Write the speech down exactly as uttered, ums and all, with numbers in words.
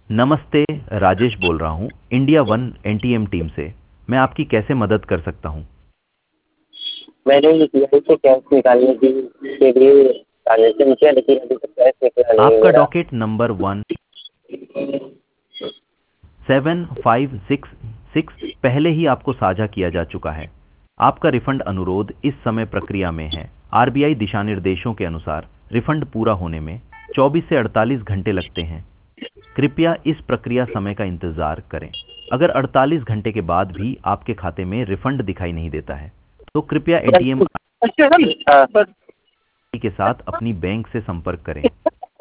नमस्ते, राजेश बोल रहा हूँ इंडिया वन एनटीएम टीम से। मैं आपकी कैसे मदद कर सकता हूँ? मैंने यूपीआई से कैश निकालने की के लिए ट्रांजेक्शन किया, लेकिन अभी तक कैश निकला नहीं आपका मेरा। Docket number one seven five six six पहले ही आपको साझा किया जा चुका है। आपका रिफंड अनुरोध इस समय प्रक्रिया में है। आरबीआई दिशा निर्देशों के अनुसार रिफंड पूरा होने में चौबीस से अड़तालीस घंटे लगते हैं। कृपया इस प्रक्रिया समय का इंतजार करें। अगर अड़तालीस घंटे के बाद भी आपके खाते में रिफंड दिखाई नहीं देता है, तो कृपया एटीएम हाँ, के साथ अपनी बैंक से संपर्क करें।